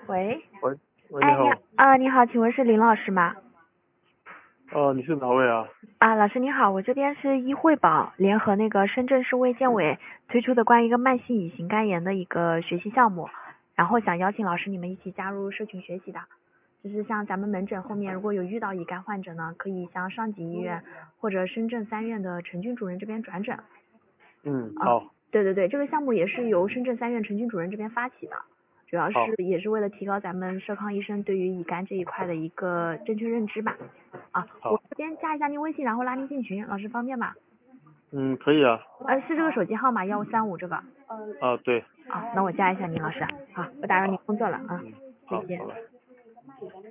喂， 喂，喂，你哎， 好。 你好，请问是林老师吗？ 你是哪位啊？ 老师你好，我这边是医惠保联合那个深圳市卫健委推出的关于一个慢性乙型肝炎的一个学习项目，然后想邀请老师你们一起加入社群学习的。就是像咱们门诊后面如果有遇到乙肝患者呢，可以向上级医院或者深圳3院的陈军主任这边转诊。 好。 对对对，这个项目也是由深圳3院陈军主任这边发起的，主要是好。 也是为了提高咱们社康医生对于乙肝这一块的一个正确认知吧。我好。 这边加一下您微信，然后拉您进群，老师方便吗？ 可以啊。 是这个手机号码135这个。 对。 那我加一下您老师。好，不打扰您好。 工作了啊，再好， 见。 拜拜。